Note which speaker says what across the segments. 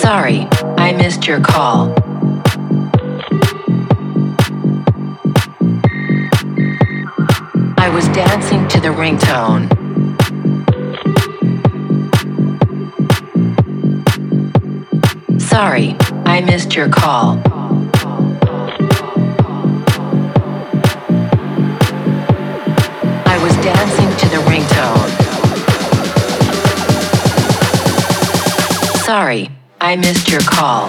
Speaker 1: Sorry, I missed your call. I was dancing to the ringtone. Sorry, I missed your call. I was dancing to the ringtone. Sorry, I missed your call.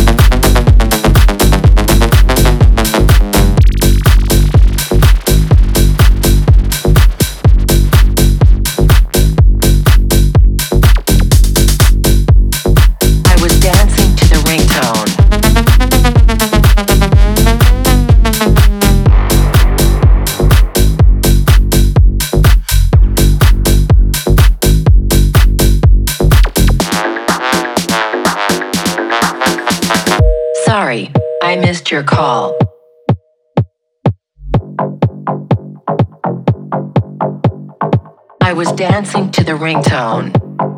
Speaker 1: I was dancing to the ringtone. Sorry, I missed your call. I was dancing to the ringtone.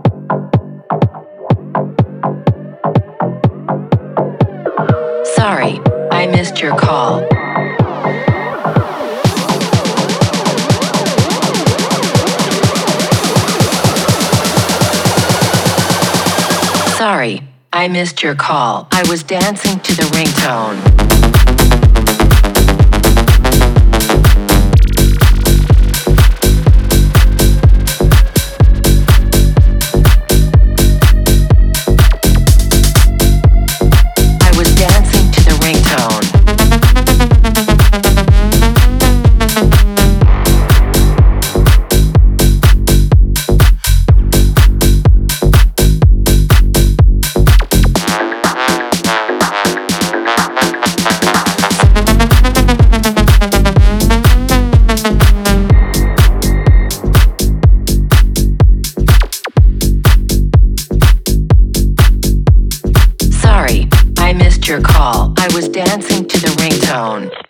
Speaker 1: Sorry, I missed your call. Sorry, I missed your call. I was dancing to the ringtone. I was dancing to the ringtone. Sorry, I missed your call. I was dancing to the ringtone.